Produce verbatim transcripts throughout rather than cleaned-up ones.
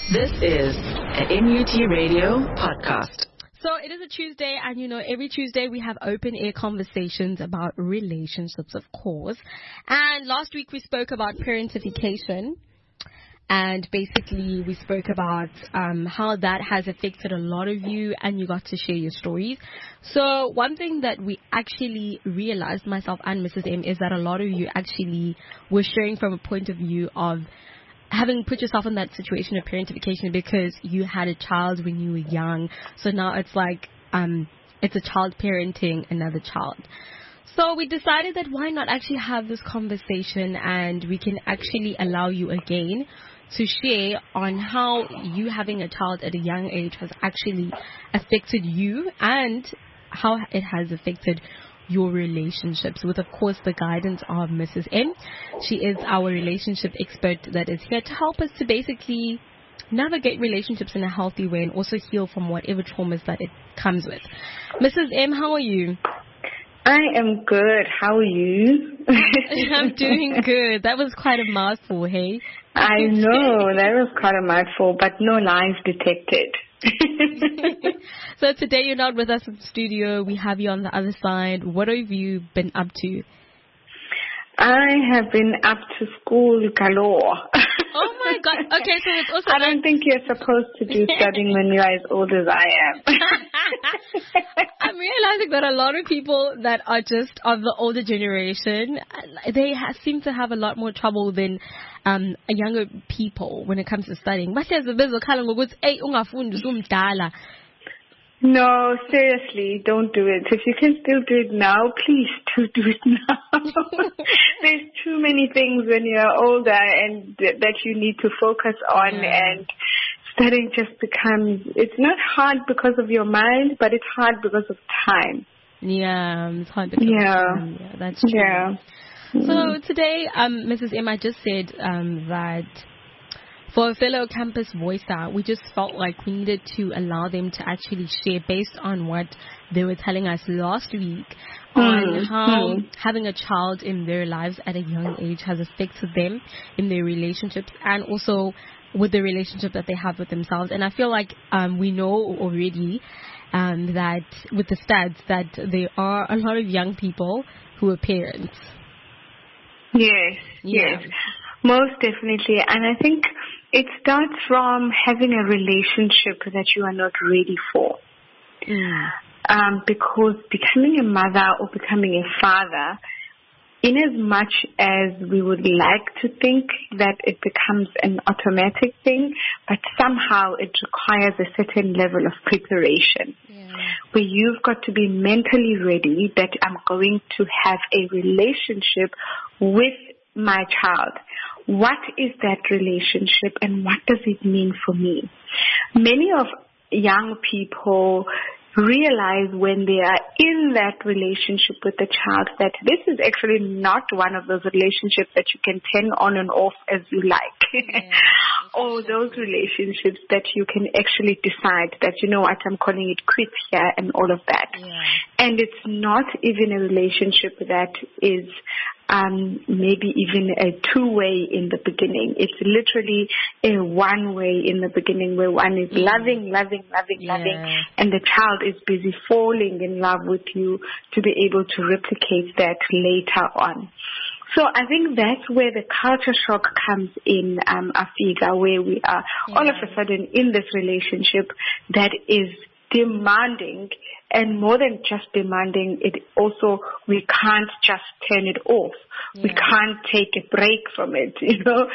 This is an M U T Radio podcast. So it is a Tuesday, and you know, every Tuesday we have open air conversations about relationships, of course. And last week we spoke about parentification, and basically we spoke about um, how that has affected a lot of you, and you got to share your stories. So one thing that we actually realized, myself and Missus M, is that a lot of you actually were sharing from a point of view of having put yourself in that situation of parentification because you had a child when you were young. So now it's like um, it's a child parenting another child. So we decided that why not actually have this conversation, and we can actually allow you again to share on how you having a child at a young age has actually affected you and how it has affected your relationships, with of course the guidance of Missus M. She is our relationship expert that is here to help us to basically navigate relationships in a healthy way and also heal from whatever traumas that it comes with. Missus M, how are you? I am good. How are you? I'm doing good. That was quite a mouthful, hey? I know, that was quite a mouthful, but no lies detected. So today you're not with us in the studio. We have you on the other side. What have you been up to? I have been up to school galore. Oh my God. Okay, so it's also... I don't think you're supposed to do studying when you're as old as I am. I'm realizing that a lot of people that are just of the older generation, they ha- seem to have a lot more trouble than um, younger people when it comes to studying. No, seriously, don't do it. If you can still do it now, please do do it now. There's too many things when you're older and th- that you need to focus on, yeah. and studying just becomes, it's not hard because of your mind, but it's hard because of time. Yeah, it's hard because yeah. of time. Yeah, that's true. Yeah. So today, um, Missus M, I just said um, that for a fellow campus voicer, we just felt like we needed to allow them to actually share based on what they were telling us last week mm. on how mm. having a child in their lives at a young age has affected them in their relationships and also with the relationship that they have with themselves. And I feel like um, we know already um, that with the stats that there are a lot of young people who are parents. Yes, yeah. yes, most definitely. And I think it starts from having a relationship that you are not ready for. Mm. Um, because becoming a mother or becoming a father, in as much as we would like to think that it becomes an automatic thing, but somehow it requires a certain level of preparation. Yeah. Where you've got to be mentally ready that I'm going to have a relationship with my child. What is that relationship and what does it mean for me? Many of young people realize when they are in that relationship with the child that this is actually not one of those relationships that you can turn on and off as you like. Yeah, or those relationships that you can actually decide that, you know what, I'm calling it quits here and all of that. Yeah. And it's not even a relationship that is um, maybe even a two-way in the beginning. It's literally a one-way in the beginning where one is mm. loving, loving, loving, yeah. loving, and the child is busy falling in love with you to be able to replicate that later on. So I think that's where the culture shock comes in, um, Afiga, where we are yeah. all of a sudden in this relationship that is demanding, and more than just demanding, it also, we can't just turn it off. Yeah. We can't take a break from it, you know,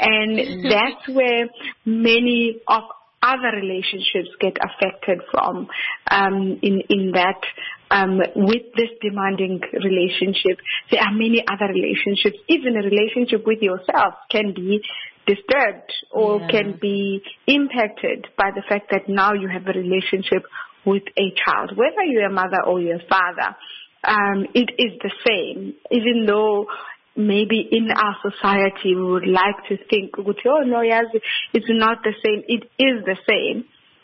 and that's where many of other relationships get affected from, um, in, in that, um, with this demanding relationship, there are many other relationships. Even a relationship with yourself can be disturbed or yeah. can be impacted by the fact that now you have a relationship with a child, whether you're a mother or you're a father. Um, it is the same, even though maybe in our society we would like to think, oh no, yes, it's not the same. It is the same.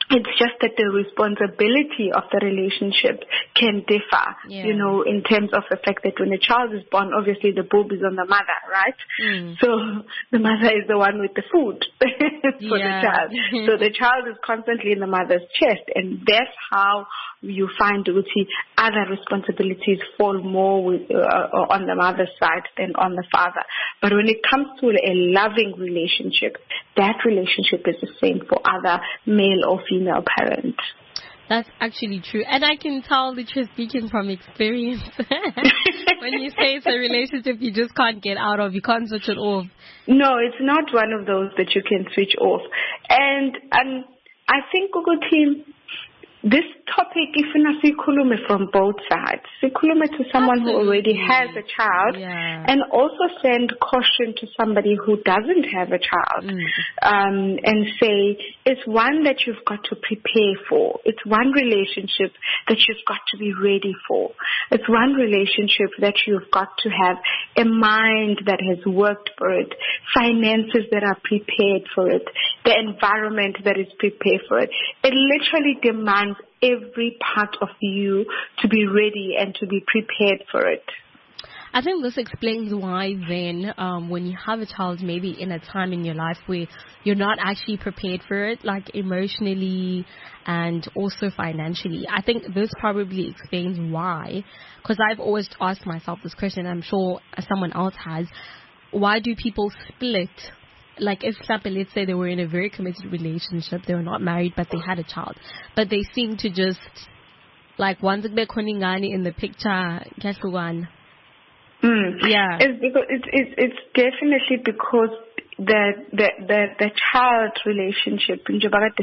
It's just that the responsibility of the relationship can differ, yeah. you know, in terms of the fact that when a child is born, obviously the boob is on the mother, right? Mm. So the mother is the one with the food for yeah. the child. So the child is constantly in the mother's chest, and that's how you find Uti, other responsibilities fall more with, uh, on the mother's side than on the father. But when it comes to a loving relationship, that relationship is the same for other male or female parents. That's actually true. And I can tell that you're speaking from experience. When you say it's a relationship you just can't get out of, you can't switch it off. No, it's not one of those that you can switch off. And um, I think, Google team, this topic, if you not sikhulume from both sides, sikhulume to someone Absolutely. Who already has a child, yeah. and also send caution to somebody who doesn't have a child, mm. um, and say it's one that you've got to prepare for. It's one relationship that you've got to be ready for. It's one relationship that you've got to have a mind that has worked for it, finances that are prepared for it, the environment that is prepared for it. It literally demands every part of you to be ready and to be prepared for it. I think this explains why then um, when you have a child, maybe in a time in your life where you're not actually prepared for it, like emotionally and also financially. I think this probably explains why, because I've always asked myself this question, I'm sure someone else has, why do people split? Like if, let's say they were in a very committed relationship, they were not married, but they had a child, but they seem to just, like, once they're koningani in the picture, one. Mm. Yeah, it's because it's it's it's definitely because the the the, the child relationship in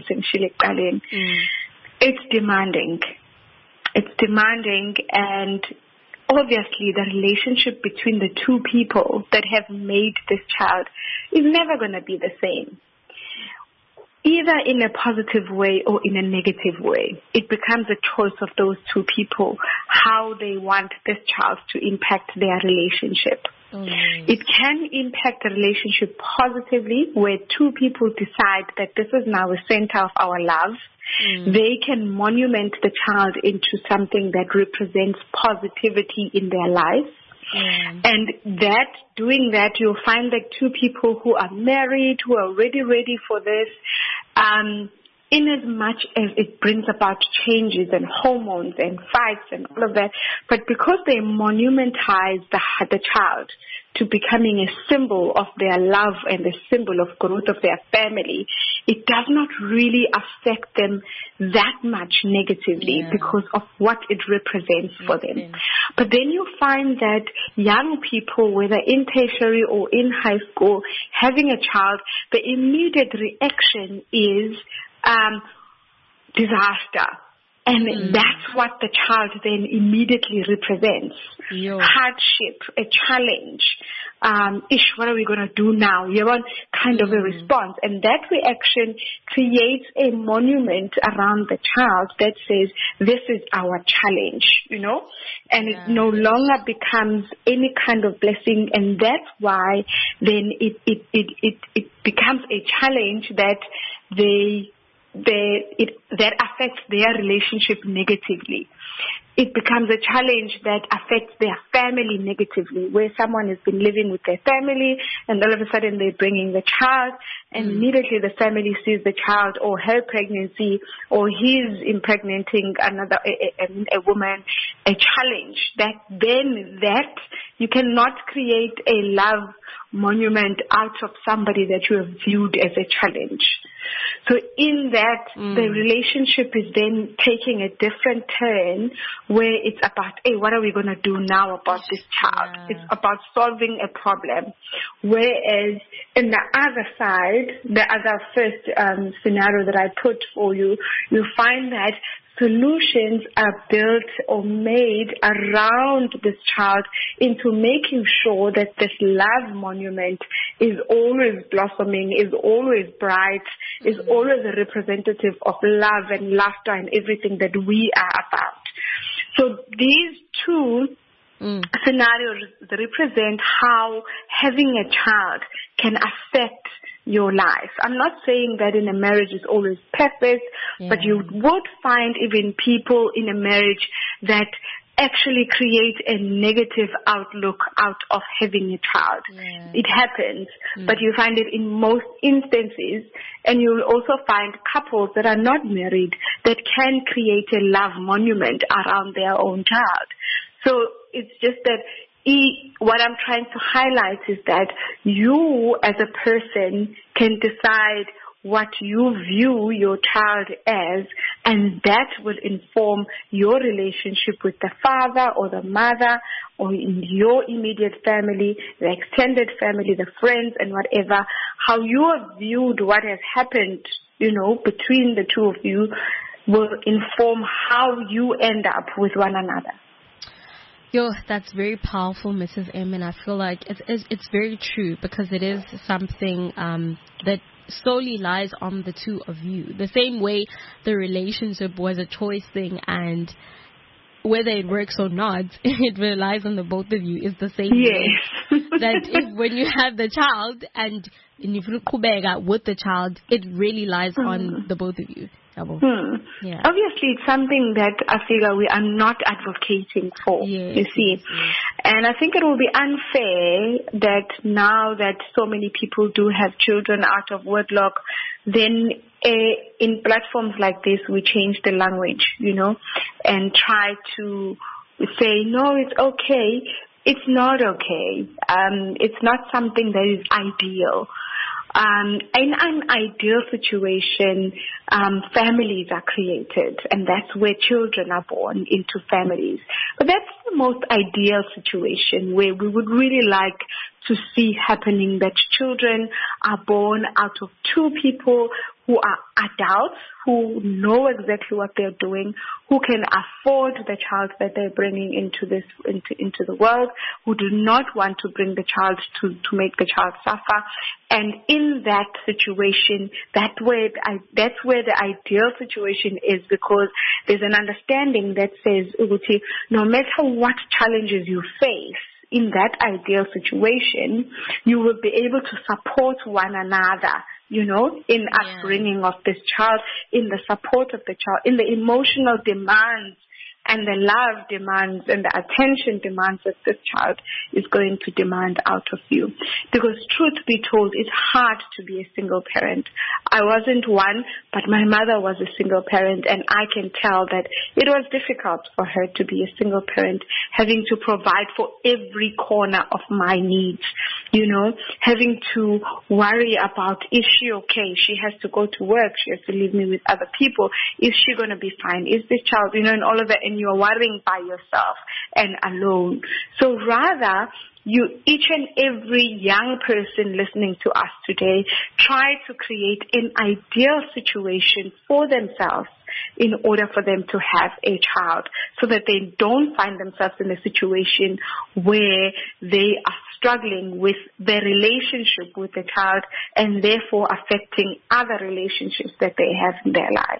mm. it's demanding. It's demanding, and obviously the relationship between the two people that have made this child is never going to be the same, either in a positive way or in a negative way. It becomes a choice of those two people how they want this child to impact their relationship. Mm. It can impact the relationship positively, where two people decide that this is now the center of our love. Mm. They can monument the child into something that represents positivity in their life. Mm. And that, doing that, you'll find that two people who are married, who are already ready for this, um, in as much as it brings about changes and hormones and fights and all of that, but because they monumentize the, the child to becoming a symbol of their love and a symbol of growth of their family, it does not really affect them that much negatively yeah. because of what it represents Makes for them. sense. But then you find that young people, whether in tertiary or in high school, having a child, the immediate reaction is um, disaster. And mm. that's what the child then immediately represents. Yo. Hardship, a challenge. Um, ish, what are we going to do now? You want kind mm. of a response. And that reaction creates a monument around the child that says, this is our challenge, you know? And yeah. it no longer becomes any kind of blessing. And that's why then it, it, it, it, it becomes a challenge that they They, it, that affects their relationship negatively. It becomes a challenge that affects their family negatively, where someone has been living with their family and all of a sudden they're bringing the child, and mm. immediately the family sees the child or her pregnancy or his impregnating another a, a, a woman, a challenge. That then that you cannot create a love monument out of somebody that you have viewed as a challenge. So in that, mm. the relationship is then taking a different turn, where it's about, hey, what are we going to do now about this child? Yeah. It's about solving a problem. Whereas in the other side, the other first um, scenario that I put for you, you find that solutions are built or made around this child into making sure that this love monument is always blossoming, is always bright, mm-hmm. is always a representative of love and laughter and everything that we are about. So these two mm. scenarios represent how having a child can affect your life. I'm not saying that in a marriage is always perfect, yeah. but you would find even people in a marriage that actually create a negative outlook out of having a child. Yeah. It happens, mm. but you find it in most instances, and you'll also find couples that are not married that can create a love monument around their own child. So it's just that E, what I'm trying to highlight is that you as a person can decide what you view your child as, and that will inform your relationship with the father or the mother or in your immediate family, the extended family, the friends and whatever. How you have viewed what has happened, you know, between the two of you will inform how you end up with one another. Yo, that's very powerful, Missus M, and I feel like it's it's, it's very true, because it is something um, that solely lies on the two of you. The same way the relationship was a choice thing, and whether it works or not, it relies on the both of you. Is the same yes. way that if, when you have the child and if you kubeka with the child, it really lies mm. on the both of you. Hmm. Yeah. Obviously, it's something that I figure we are not advocating for, yes, you see. Yes, yes. And I think it will be unfair that now that so many people do have children out of wedlock, then uh, in platforms like this, we change the language, you know, and try to say, no, it's okay. It's not okay. Um, it's not something that is ideal. Um, in an ideal situation, um, families are created, and that's where children are born into families. But that's the most ideal situation where we would really like to see happening, that children are born out of two people who are adults, who know exactly what they're doing, who can afford the child that they're bringing into this into, into the world, who do not want to bring the child to, to make the child suffer. And in that situation, that where I, that's where the ideal situation is, because there's an understanding that says, Uguti, no matter what challenges you face, in that ideal situation, you will be able to support one another, you know, in yeah. upbringing of this child, in the support of the child, in the emotional demands and the love demands and the attention demands that this child is going to demand out of you. Because truth be told, it's hard to be a single parent. I wasn't one, but my mother was a single parent, and I can tell that it was difficult for her to be a single parent, having to provide for every corner of my needs, you know, having to worry about, is she okay? She has to go to work. She has to leave me with other people. Is she going to be fine? Is this child, you know, and all of that, and you're worrying by yourself and alone. So rather, you, each and every young person listening to us today, try to create an ideal situation for themselves in order for them to have a child, so that they don't find themselves in a situation where they are struggling with their relationship with the child and therefore affecting other relationships that they have in their lives.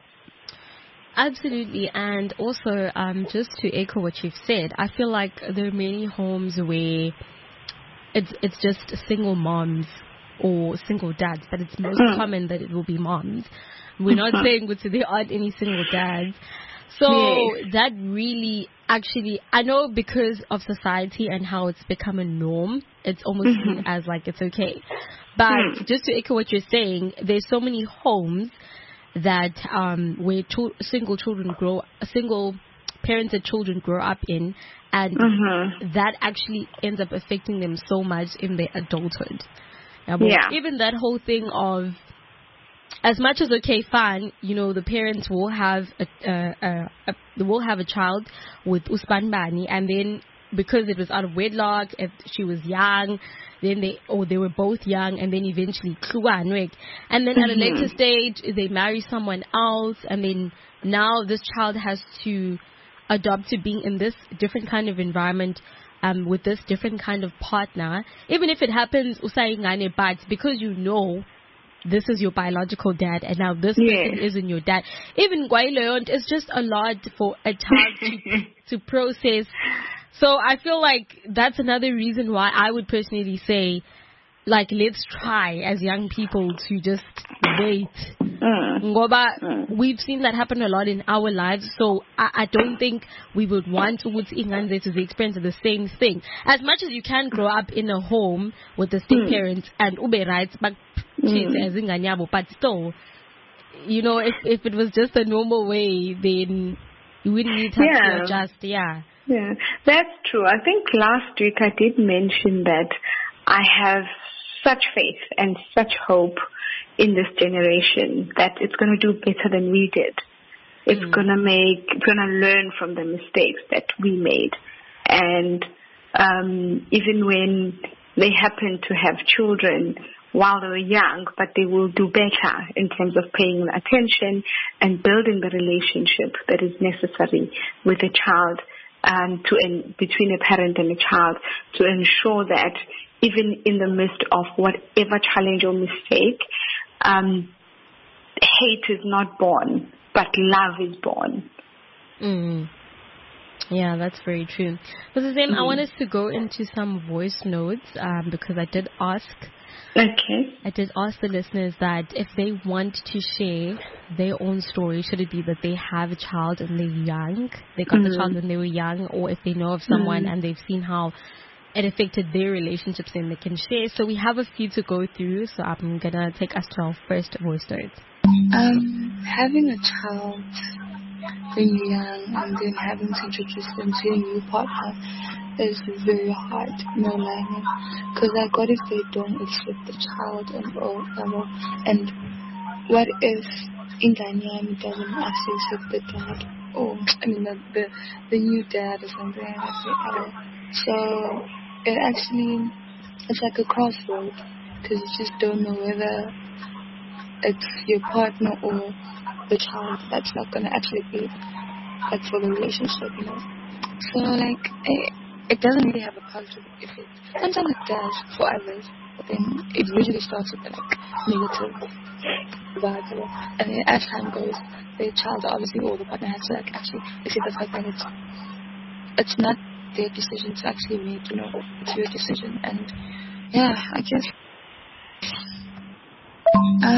Absolutely. And also, um, just to echo what you've said, I feel like there are many homes where it's it's just single moms or single dads, but it's most mm. common that it will be moms. We're not saying that there aren't any single dads. So yes. that really actually, I know because of society and how it's become a norm, it's almost mm-hmm. seen as like it's okay. But mm. just to echo what you're saying, there's so many homes that um, where cho- single children grow, single parented children grow up in, and mm-hmm. that actually ends up affecting them so much in their adulthood. Now, yeah. Even that whole thing of, as much as okay, fine, you know, the parents will have a, uh, a, a they will have a child with Uspanbani, and then because it was out of wedlock, if she was young, then they or they were both young, and then eventually Kluanwek. And then mm-hmm. at a later stage they marry someone else, and then now this child has to adopt to being in this different kind of environment, um, with this different kind of partner. Even if it happens usayingane, but because you know this is your biological dad, and now this yes. person isn't your dad. Even Gwaileon, it's just a lot for a child to, to process So I feel like that's another reason why I would personally say, like, let's try as young people to just wait. Mm. Ngoba, mm. we've seen that happen a lot in our lives, so I, I don't think we would want to to experience the same thing. As much as you can grow up in a home with the step mm. parents and ube rights, but mm. but still, you know, if if it was just a normal way, then you wouldn't need to yeah. adjust. Yeah. Yeah, that's true. I think last week I did mention that I have such faith and such hope in this generation that it's going to do better than we did. It's mm. going to make, it's going to learn from the mistakes that we made. And um, even when they happen to have children while they were young, but they will do better in terms of paying attention and building the relationship that is necessary with a child, um, to in, between a parent and a child, to ensure that even in the midst of whatever challenge or mistake, um, hate is not born, but love is born. Mm. Yeah, that's very true. But the same, mm. I want us to go into some voice notes um, because I did ask. Okay. I did ask the listeners that if they want to share their own story, should it be that they have a child and they're young, they got mm. the child when they were young, or if they know of someone mm. and they've seen how it affected their relationships and they can share. So we have a few to go through, so I'm going to take us to our first voice notes. Um, having a child when you're young and then having to introduce them to a new partner is very hard, no lying. Because like, what if they don't accept the child and all, and what if Inganyami doesn't actually accept the dad, or I mean the the, the new dad or something like that. So it actually, it's like a crossroad, because you just don't know whether it's your partner or the child that's not going to actually be like for the relationship, you know. So like it, it doesn't really have a positive effect. Sometimes it does for others, but then it usually starts with like negative vibes, and then as time goes, the child obviously or the partner has to like actually accept the fact that it's it's not their decision to actually make, you know, it's your decision. And yeah, I guess uh,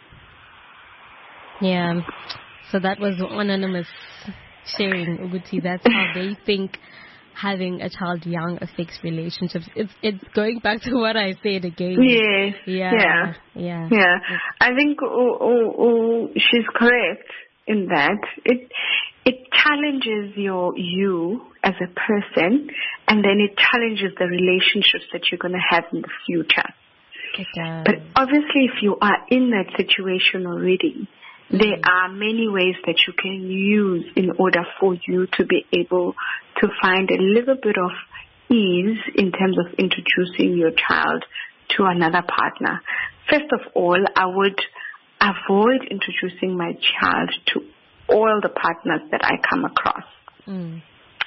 yeah, so that was anonymous sharing, Uguti. That's how they think having a child young affects relationships. It's it's going back to what I said again. Yes. Yeah. Yeah. Yeah. Yeah. I think oh, oh, oh, she's correct in that. It it challenges your you as a person, and then it challenges the relationships that you're going to have in the future. It does. But obviously, if you are in that situation already, mm-hmm. there are many ways that you can use in order for you to be able to find a little bit of ease in terms of introducing your child to another partner. First of all, I would avoid introducing my child to all the partners that I come across. Mm.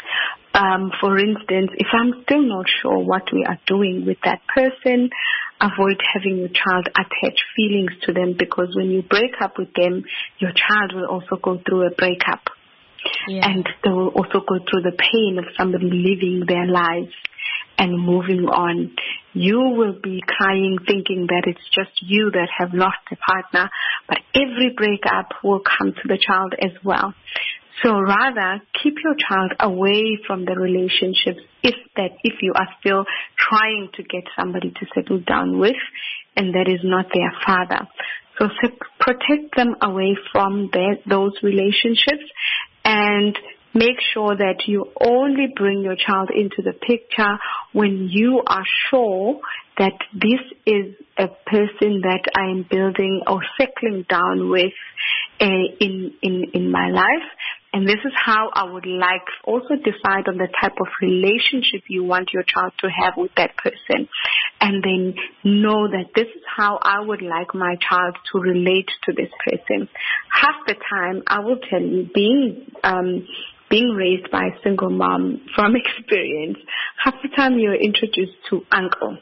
Um, for instance, if I'm still not sure what we are doing with that person, avoid having your child attach feelings to them, because when you break up with them, your child will also go through a breakup. Yeah. And they will also go through the pain of somebody living their lives and moving on. You will be crying thinking that it's just you that have lost a partner, but every breakup will come to the child as well. So rather, keep your child away from the relationships if that if you are still trying to get somebody to settle down with, and that is not their father. So protect them away from their, those relationships, and make sure that you only bring your child into the picture when you are sure that this is a person that I am building or settling down with uh, in, in, in my life. And this is how I would like also decide on the type of relationship you want your child to have with that person. And then know that this is how I would like my child to relate to this person. Half the time, I will tell you, being um, being raised by a single mom from experience, half the time you're introduced to uncle.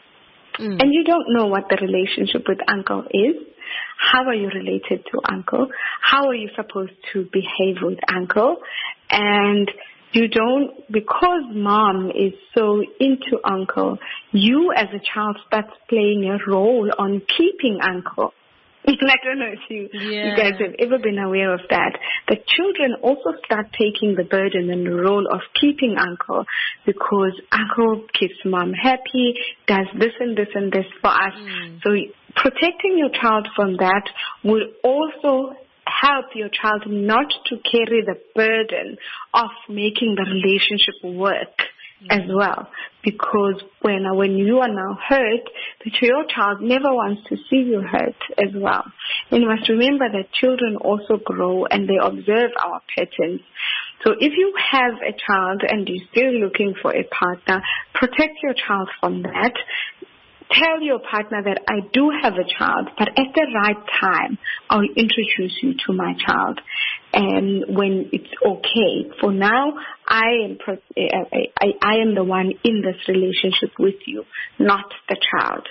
Mm. And you don't know what the relationship with uncle is. How are you related to uncle? How are you supposed to behave with uncle? And you don't, because mom is so into uncle, you as a child start playing a role on keeping uncle. I don't know if you, yeah. you guys have ever been aware of that. The children also start taking the burden and the role of keeping uncle because uncle keeps mom happy, does this and this and this for us. Mm. So protecting your child from that will also help your child not to carry the burden of making the relationship work mm. as well. Because when when you are now hurt, that your child never wants to see you hurt as well. And you must remember that children also grow and they observe our patterns. So if you have a child and you're still looking for a partner, protect your child from that. Tell your partner that I do have a child, but at the right time, I'll introduce you to my child. And when it's okay. For now, I am I, I am the one in this relationship with you, not the child.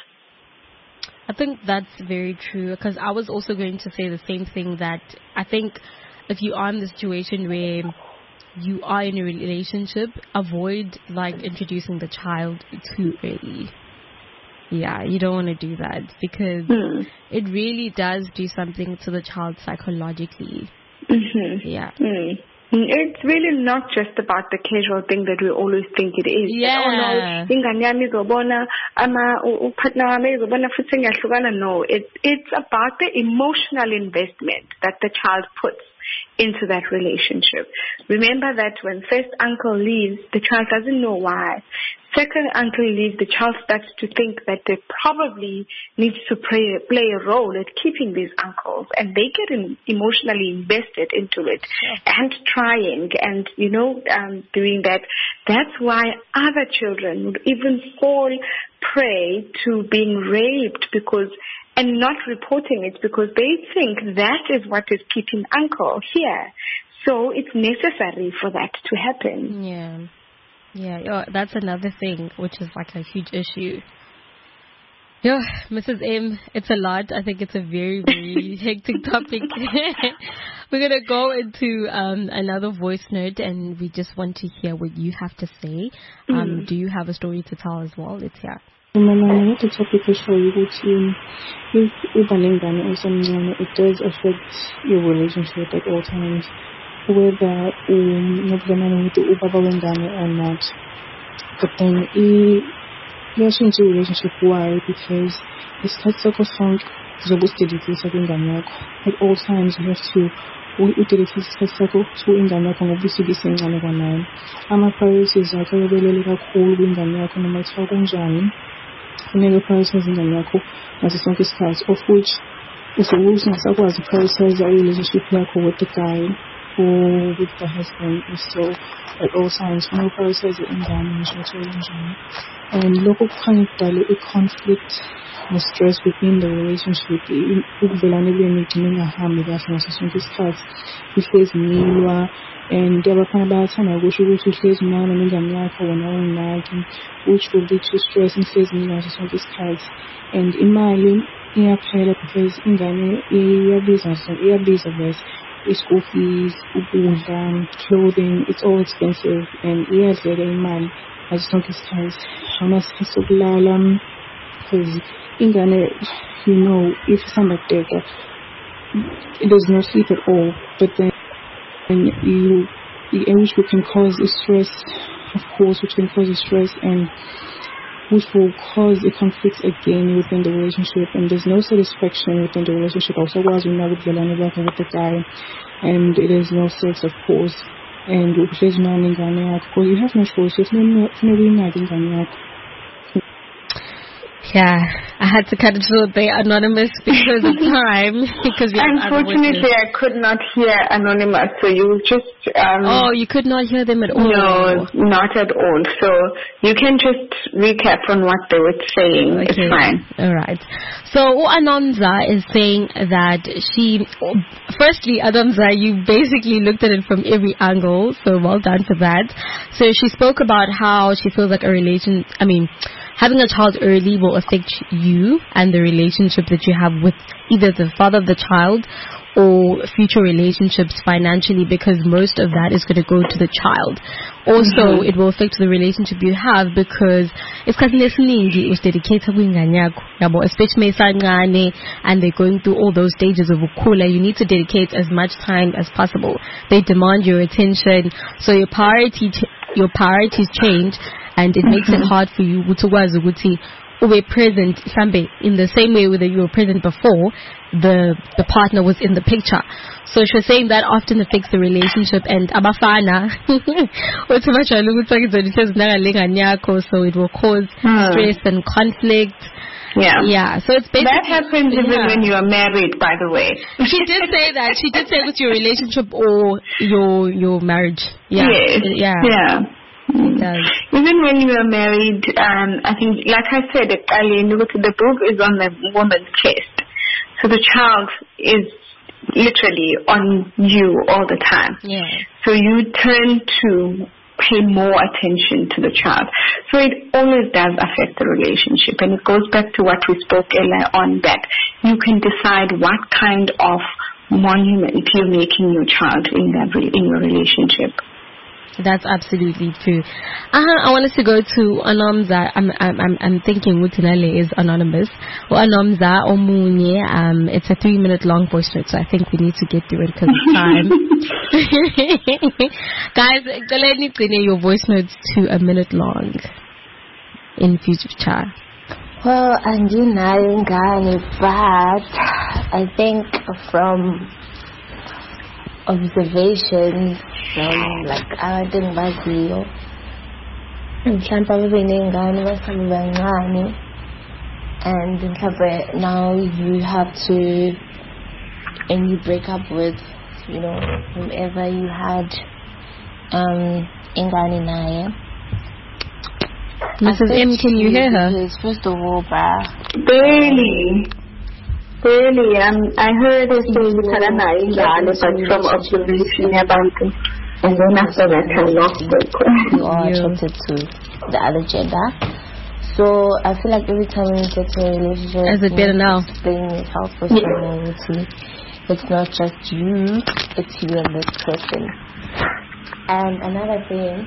I think that's very true, because I was also going to say the same thing, that I think if you are in the situation where you are in a relationship, avoid like introducing the child too early. Yeah, you don't want to do that, because mm. it really does do something to the child psychologically. Mm-hmm. Yeah. Mm. It's really not just about the casual thing that we always think it is. Yeah. Oh no, ingane yami izobona ama upartner wami izobona futhi ngiyahlukana. No, it it's about the emotional investment that the child puts into that relationship. Remember that when first uncle leaves, the child doesn't know why. Second uncle leaves, the child starts to think that they probably needs to play, play a role at keeping these uncles, and they get in, emotionally invested into it and trying and, you know, um, doing that. That's why other children would even fall prey to being raped because and not reporting it because they think that is what is keeping uncle here. So it's necessary for that to happen. Yeah. Yeah, yeah, that's another thing, which is like a huge issue. Yeah, Missus M, it's a lot. I think it's a very, very hectic topic. We're going to go into um, another voice note, and we just want to hear what you have to say. Um, mm. Do you have a story to tell as well? Let's hear. Mama, the topic is for you to if ubalingana or something, it does affect your relationship at all times, whether um ubaba wengane or not. But then you're into a relationship. Why? Because it's like so strong at all times. You have to udelekisa isikhathi sakho ingane yakho ngoba isuke isencane kwanayo. Ama-priorities akho ayobelele kakhulu kwingane yakho noma kuthiwa kunjani. Kumele uprioritize ingane yakho ngaso sonke isikhathi, of which usuke usungasakwazi uprioritize i-relationship yakho with the guy or with the husband. So at all times kumele uprioritize ingane ngisho kuthiwa kunjani. And lokho kukhanya kudale i-conflict ne-stress within the relationship. Ukuvelana kwenu igcine ingahambi kahle ngaso sonke isikhathi. Ihlezi nilwa, and abafana bayathanda ukusho ukuthi uhlezi nalo nengane yakho wena unginaki, which will lead to stress nihlezi nilwa ngaso sonke isikhathi. And imali iyaphela because ingane iyabiza iyabiza vese. School fees, ukudla, clothing, it's all expensive, and iyadleka imali ngaso sonke isikhathi. Awunasikhathi sokulala because ingane, you know, if somebody deka, there's no sleep at all. But then you, which can cause a stress, of course, which can cause a stress, and which will cause a conflict again within the relationship, and there's no satisfaction within the relationship. Also, while you're not with the guy, and there's no sex, of course, and because you have no choice. If you're not Yeah, I had to cut it short there, Anonymous, because of time. because Unfortunately, I could not hear Anonymous, so you just... Um, oh, you could not hear them at all? No, not at all. So you can just recap on what they were saying. Okay. It's fine. All right. So Anonza is saying that she... Firstly, Anonza, you basically looked at it from every angle, so well done for that. So she spoke about how she feels like a relation... I mean... Having a child early will affect you and the relationship that you have with either the father of the child or future relationships financially, because most of that is going to go to the child. Also, mm-hmm. it will affect the relationship you have, because isikhathini esiningi usidedicate kwingane yakho, yabo, especially mesancane and they're going through all those stages of ukhula. You need to dedicate as much time as possible. They demand your attention, so your priority ch- your priorities change, and it makes it hard for you to be present in the same way that you were present before the the partner was in the picture. So she was saying that often affects the relationship, and abafana so it will cause hmm. stress and conflict. Yeah. Yeah. So it's basically that happens even yeah. when you are married, by the way. She did say that. She did say with your relationship or your your marriage. Yeah. Yes. Yeah. Yeah. It does. Even when you are married, um, I think, like I said, the book is on the woman's chest. So the child is literally on you all the time. Yeah. So you turn to pay more attention to the child. So it always does affect the relationship. And it goes back to what we spoke earlier on, that you can decide what kind of monument you're making your child in that re- in your relationship. That's absolutely true. Uh-huh, I want us to go to Anomza. I'm I'm I'm, I'm thinking Mutinale is anonymous. Or Anomza Omunye. Um, it's a three minute long voice note, so I think we need to get through it because of time. Guys, let me clean your voice notes to a minute long in future chat. Well, and you know, but I think from observations from like abantu baziyo mhlawumbe bebenengane basabe bancane, and mhlawumbe now you have to, and you break up with, you know, whomever you had um ingane naye. Missus M, can you hear her? Because first of all, bah, barely Really, um, I heard her say you had a nice but from observation about it. And then after that, I lost it. You are attracted to the other gender. So I feel like every time you get to a relationship, is it better now? Explain yourself for someone. It's not just you, it's you and this person. And another thing,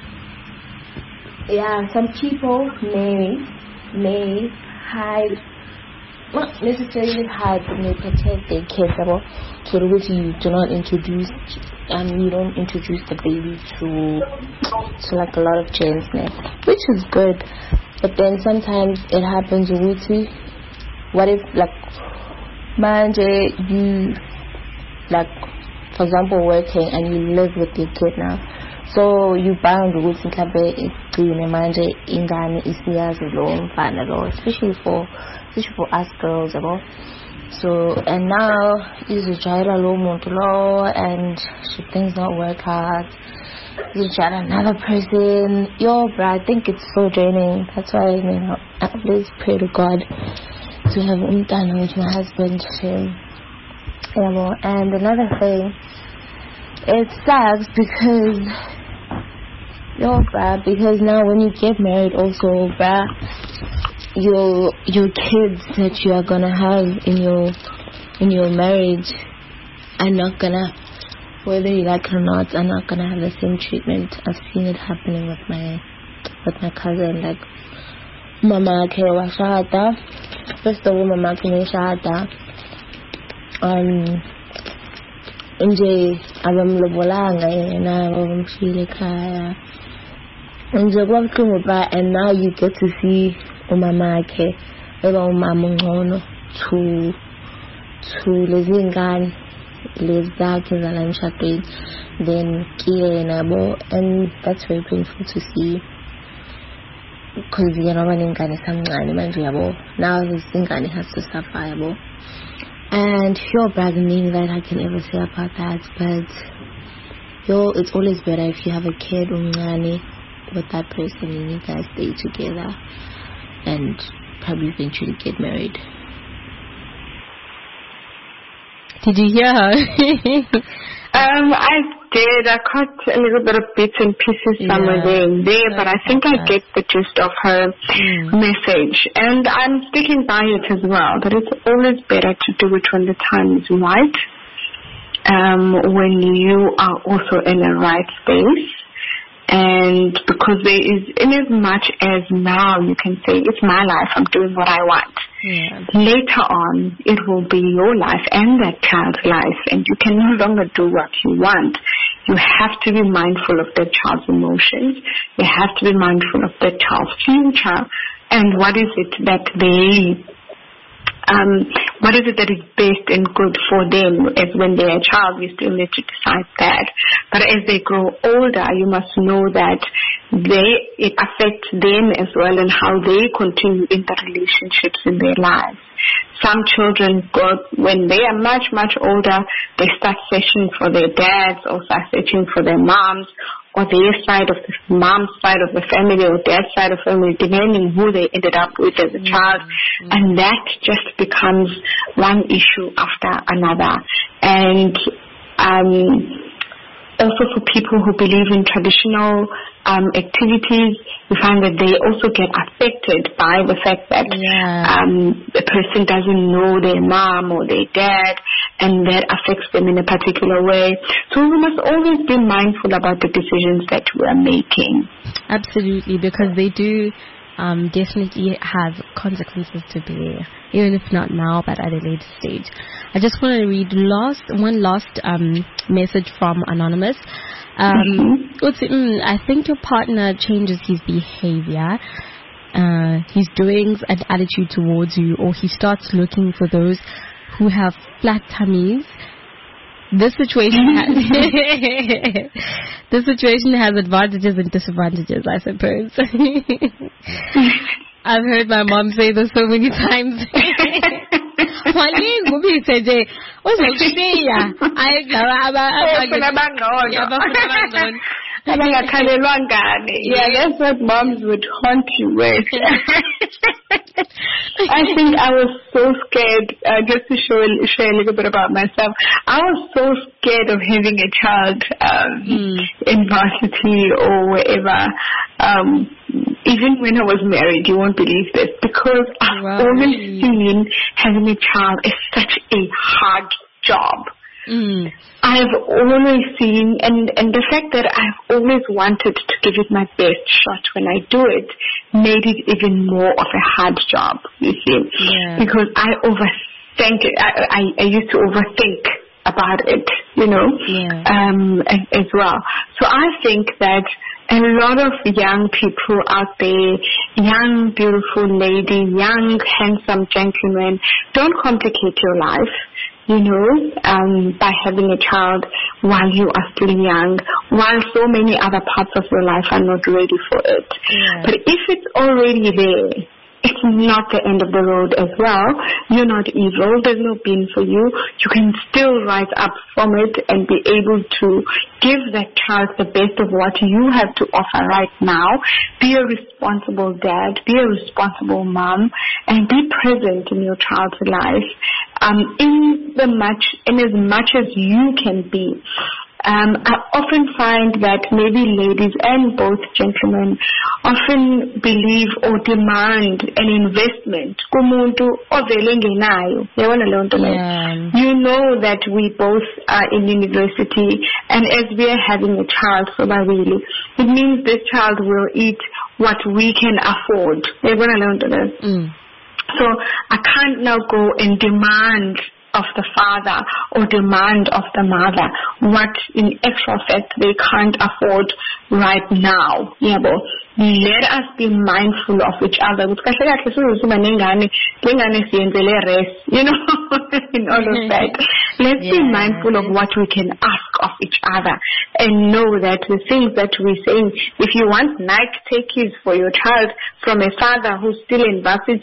yeah, some people may, may hide, not necessarily hide, but may protect their kids about, so the way you do not introduce, and um, you don't introduce the baby to, to like a lot of gents, which is good. But then sometimes it happens with you. What if, like, manje, you, like, for example, working and you live with your kid now, so you bound with mhlawumbe igcine manje ingane isiyazi lo mfana lo, especially for especially for us girls, yabo. So and now izojayela lo muntu lo, and she things not work out, izojayela another person. Yo, bro, I think it's so draining. That's why, you know, I always pray to God to have umntana with my husband. You know, and another thing, it sucks because, yo, bruh, because now when you get married also, bruh, your your kids that you are gonna have in your in your marriage are not gonna, whether you like it or not, are not gonna have the same treatment. I've seen it happening with my with my cousin. Like, mama ke wa shada, first of all, mama ke wa shada. Um. Nje abamlobolanga yena abamshile ekhaya nje kwabuhlungu ba, and now you get to see umama akhe eba umama ongcono to to lezi ngane lezi zakhe zala emshadweni, then kile nabo, and that's very painful to see because yena abanengane samncane manje yabo, now this ingane has to suffer yabo. And you're bragging that I can ever say about that, but yo, it's always better if you have a kid umncane with that person and you guys stay together and probably eventually get married. Did you hear her? um, I did. I caught a little bit of bits and pieces Yeah. somewhere there and there, but I think I get the gist of her Mm. message. And I'm sticking by it as well, that it's always better to do it when the time is right um, when you are also in the right space. And because there is, in as much as now you can say, it's my life, I'm doing what I want. Yeah. Later on, it will be your life and that child's life, and you can no longer do what you want. You have to be mindful of that child's emotions. You have to be mindful of that child's future. And what is it that they... Um, what is it that is best and good for them? As when they're a child, you still need to decide that. But as they grow older, you must know that they it affects them as well and how they continue in the relationships in their lives. Some children go, when they are much, much older, they start searching for their dads or start searching for their moms, or their side of the mom's side of the family or their side of the family, depending who they ended up with as a child. Mm-hmm. And that just becomes one issue after another. And um, also for people who believe in traditional um, activities, we find that they also get affected by the fact that yeah. um, the person doesn't know their mom or their dad, and that affects them in a particular way. So we must always be mindful about the decisions that we are making. Absolutely, because they do um, definitely have consequences to bear, even if not now, but at a later stage. I just want to read last one last um, message from Anonymous. Um, mm-hmm. I think your partner changes his behavior, uh, his doings and attitude towards you, or he starts looking for those who have flat tummies. This situation has this situation has advantages and disadvantages, I suppose. I've heard my mom say this so many times. Yeah, that's what moms would haunt you with. I think I was so scared, uh, just to show, share a little bit about myself, I was so scared of having a child um, mm. in varsity or wherever. Um, even when I was married, you won't believe this, because I've wow. always seen having a child as such a hard job. Mm. I've always seen, and, and the fact that I've always wanted to give it my best shot when I do it made it even more of a hard job, you see, yeah. because I overthink it. I, I, I used to overthink about it, you know, yeah. um, as, as well. So I think that a lot of young people out there, young, beautiful lady, young, handsome gentlemen, don't complicate your life, you know, um, by having a child while you are still young, while so many other parts of your life are not ready for it. Yeah. But if it's already there, it's not the end of the road as well. You're not evil. There's no pain for you. You can still rise up from it and be able to give that child the best of what you have to offer right now. Be a responsible dad. Be a responsible mom. And be present in your child's life um, in the much, in as much as you can be. Um, I often find that maybe ladies and both gentlemen often believe or demand an investment. Yeah. You know that we both are in university, and as we are having a child, so really, it means this child will eat what we can afford. Mm. So I can't now go and demand of the father or demand of the mother what in actual fact they can't afford right now. Yeah, but let us be mindful of each other. You know, in all of that. Let's yeah. be mindful of what we can ask of each other and know that the things that we're saying, if you want Nike take keys for your child from a father who's still in varsity,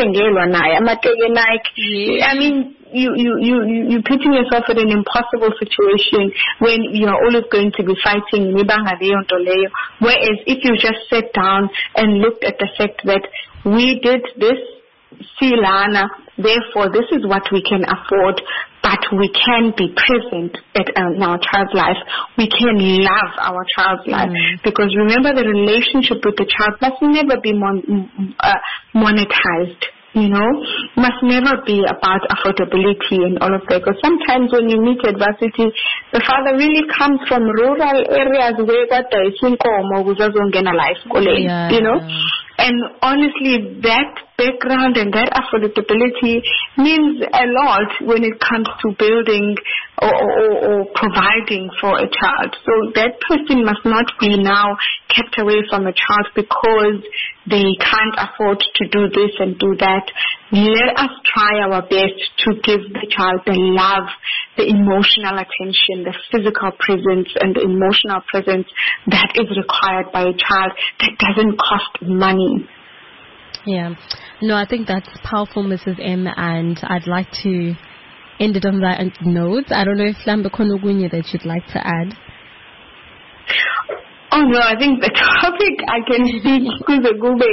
yeah. I mean, you, you, you, you're putting yourself in an impossible situation when you're always going to be fighting. Whereas if you just sat down and looked at the fact that we did this, Silana, therefore this is what we can afford, but we can be present at, uh, in our child's life. We can love our child's life. Mm. Because remember, the relationship with the child must never be mon- uh, monetized. you know, must never be about affordability and all of that. Because sometimes when you meet at varsity, the father really comes from rural areas where what is life, Yeah. you know. And honestly, that background and that affordability means a lot when it comes to building or, or, or providing for a child. So that person must not be now kept away from a child because they can't afford to do this and do that. Let us try our best to give the child the love, the emotional attention, the physical presence and the emotional presence that is required by a child that doesn't cost money. Yeah. No, I think that's powerful, Missus M, and I'd like to end it on that note. I don't know if Lambe Konogunya that you'd like to add. Oh no, I think the topic I can speak to the Google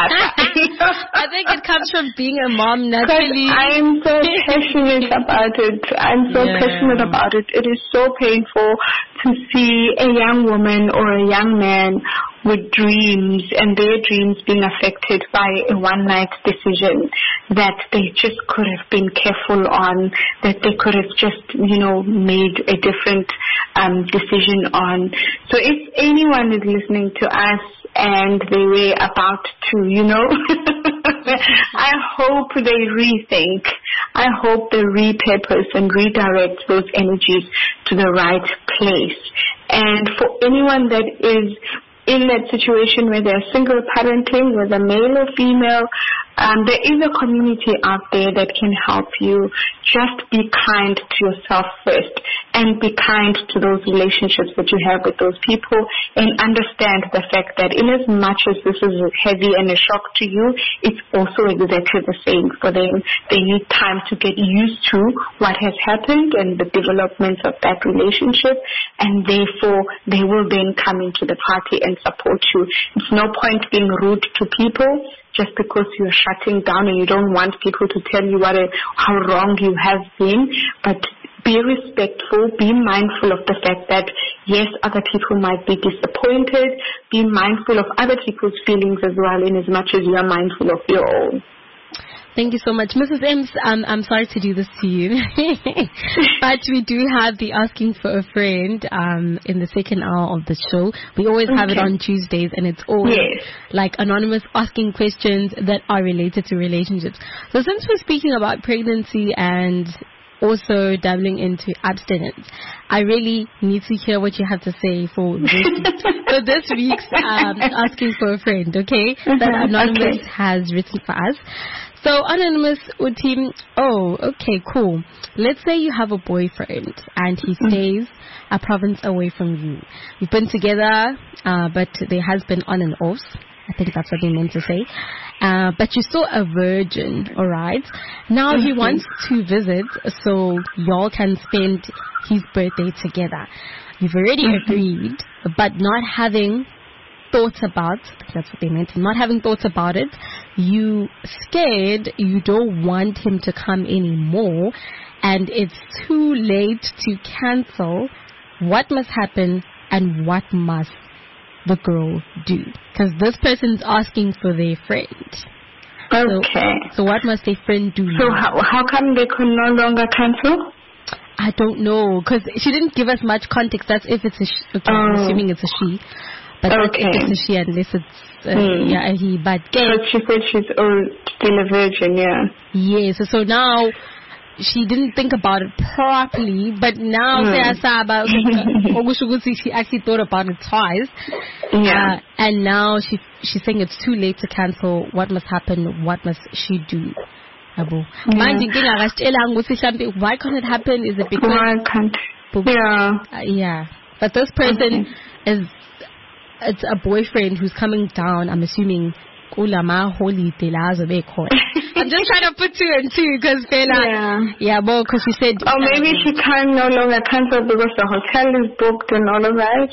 I think it comes from being a mom naturally. I am so passionate about it. I'm so Yeah. passionate about it. It is so painful to see a young woman or a young man with dreams and their dreams being affected by a one-night decision that they just could have been careful on, that they could have just, you know, made a different um, decision on. So if anyone is listening to us and they were about to, you know, I hope they rethink. I hope they repurpose and redirect those energies to the right place. And for anyone that is in that situation where they're single parenting, whether male or female, um, there is a community out there that can help you. Just be kind to yourself first and be kind to those relationships that you have with those people, and understand the fact that in as much as this is heavy and a shock to you, it's also exactly the same for them. They need time to get used to what has happened and the developments of that relationship, and therefore they will then come into the party and support you. It's no point being rude to people just because you're shutting down and you don't want people to tell you what a, how wrong you have been. But be respectful, be mindful of the fact that, yes, other people might be disappointed. Be mindful of other people's feelings as well, in as much as you are mindful of your own. Thank you so much. Missus Ems, um, I'm sorry to do this to you, but we do have the Asking for a Friend um, in the second hour of the show. We always have Okay. it on Tuesdays, and it's always Yes. like anonymous asking questions that are related to relationships. So since we're speaking about pregnancy and also dabbling into abstinence, I really need to hear what you have to say for this, for this week's um, Asking for a Friend, okay? That Anonymous Okay. has written for us. So Anonymous Utim, oh, okay, cool. Let's say you have a boyfriend and he stays a province away from you. You've been together, uh, but there has been on and offs. I think that's what they meant to say. Uh, but you're still a virgin, alright? Now he wants to visit so y'all can spend his birthday together. You've already agreed, but not having thoughts about, I think that's what they meant, not having thoughts about it, you scared, you don't want him to come anymore, and it's too late to cancel. What must happen and what must the girl do? Because this person's asking for their friend. Okay. So, so what must their friend do So now? how, how come they could no longer cancel? I don't know, because she didn't give us much context. That's if it's a she. Okay, I'm Oh. assuming it's a she. But that's Okay. if it's a she, unless it's uh, Hmm. yeah, a he. But But she said she's old, still a virgin, yeah. yes, so now she didn't think about it properly, but now Hmm. say Asaba, she actually thought about it twice. Yeah. Uh, and now she she's saying it's too late to cancel. What must happen? What must she do? Abu. Manje inkinga akasitshela ukuthi mhlambe why can't it happen? Is it because Why can't? Yeah. uh, yeah. But this person Okay. is it's a boyfriend who's coming down, I'm assuming kulama holy telazo bekhona. I'm just trying to put two and two because Fela Yeah. yeah, well, because she said Or maybe she can no longer cancel because the hotel is booked and all of that.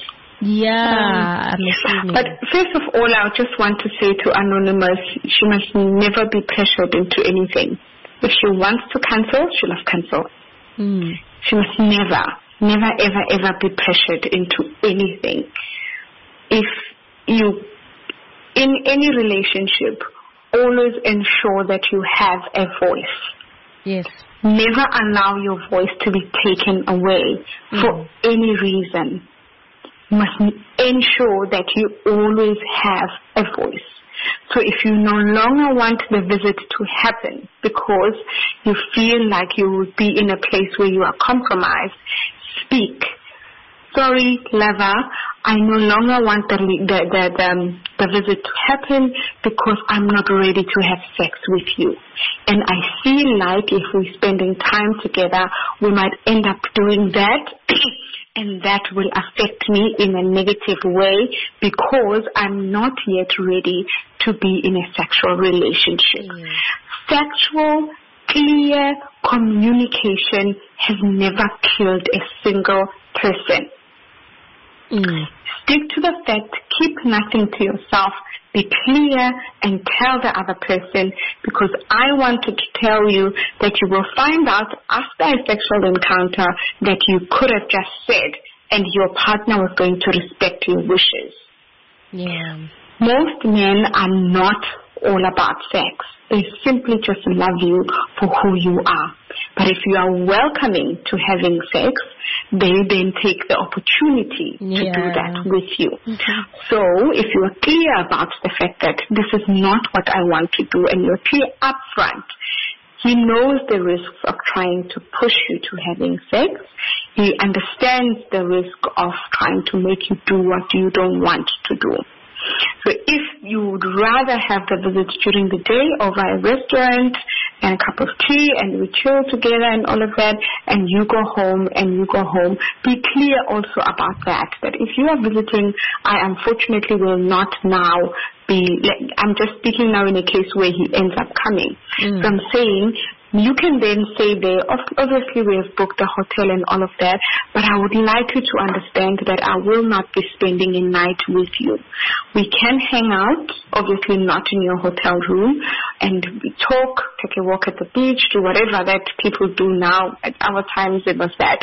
yeah, I'm assuming. But first of all, I just want to say to Anonymous, she must never be pressured into anything. If she wants to cancel, she'll have cancelled. Hmm. She must never, never, ever, ever be pressured into anything. If you, in any relationship, always ensure that you have a voice. Yes. Never allow your voice to be taken away mm. for any reason. You must ensure that you always have a voice. So if you no longer want the visit to happen because you feel like you would be in a place where you are compromised, speak. Sorry, lover, I no longer want the the the, the, um, the visit to happen because I'm not ready to have sex with you. And I feel like if we're spending time together, we might end up doing that. And that will affect me in a negative way because I'm not yet ready to be in a sexual relationship. Mm. Sexual, clear communication has never killed a single person. Mm. Stick to the fact, keep nothing to yourself, be clear and tell the other person, because I wanted to tell you that you will find out after a sexual encounter that you could have just said and your partner was going to respect your wishes. Yeah. Most men are not all about sex. They simply just love you for who you are. But if you are welcoming to having sex, they then take the opportunity yeah. to do that with you. Mm-hmm. So if you are clear about the fact that this is not what I want to do and you're clear up front, he knows the risks of trying to push you to having sex. He understands the risk of trying to make you do what you don't want to do. So if you would rather have the visit during the day over a restaurant and a cup of tea and we chill together and all of that, and you go home and you go home, be clear also about that, that if you are visiting, I unfortunately will not now be, I'm just speaking now in a case where he ends up coming. Mm. So I'm saying, you can then say there, obviously we have booked a hotel and all of that, but I would like you to understand that I will not be spending a night with you. We can hang out, obviously not in your hotel room, and we talk, take a walk at the beach, do whatever that people do now. At our times it was that.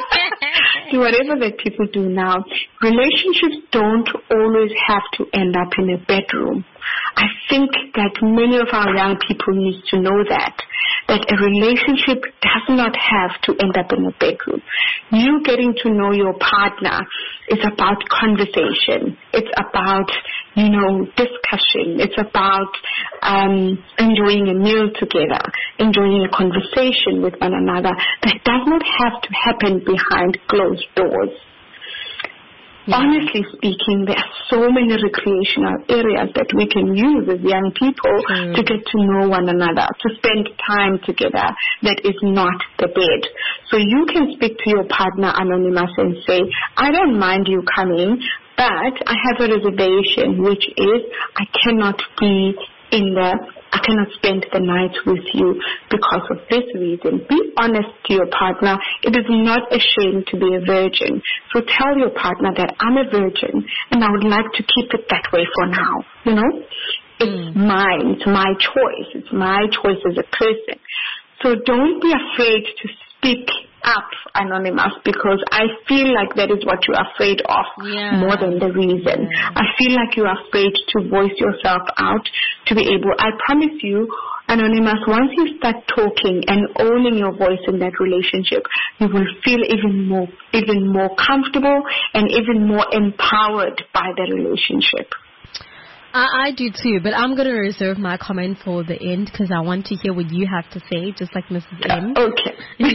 Do whatever that people do now. Relationships don't always have to end up in a bedroom. I think that many of our young people need to know that, that a relationship does not have to end up in a bedroom. You getting to know your partner is about conversation. It's about, you know, discussion. It's about um, enjoying a meal together, enjoying a conversation with one another. That does not have to happen behind closed doors. Yeah. Honestly speaking, there are so many recreational areas that we can use as young people mm. to get to know one another, to spend time together that is not the bed. So you can speak to your partner anonymous and say, I don't mind you coming, but I have a reservation, which is I cannot be in the, I cannot spend the night with you because of this reason. Be honest to your partner. It is not a shame to be a virgin. So tell your partner that I'm a virgin and I would like to keep it that way for now. You know, it's mm. mine. It's my choice. It's my choice as a person. So don't be afraid to speak up, anonymous, because I feel like that is what you're afraid of yeah. more than the reason. Yeah. I feel like you're afraid to voice yourself out, to be able, I promise you, anonymous, once you start talking and owning your voice in that relationship, you will feel even more, even more comfortable and even more empowered by the relationship. I, I do too, but I'm going to reserve my comment for the end because I want to hear what you have to say, just like Missus M. Okay.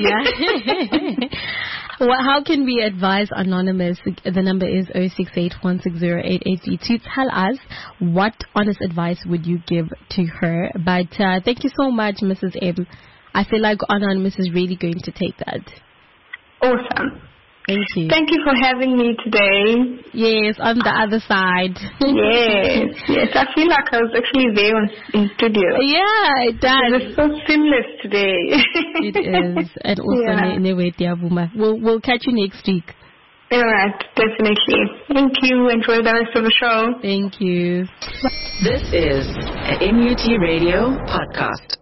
Yeah. Well, how can we advise Anonymous? The number is zero six eight one six zero eight eight three two. Tell us what honest advice would you give to her. But uh, thank you so much, Missus M. I feel like Anonymous is really going to take that. Awesome. Thank you. Thank you for having me today. Yes, on the other side. Yes, yes. I feel like I was actually there on, in studio. Yeah, it does. It was so seamless today. It is. And also, yeah. we'll, we'll catch you next week. All right, definitely. Thank you. Enjoy the rest of the show. Thank you. This is an M U T Radio podcast.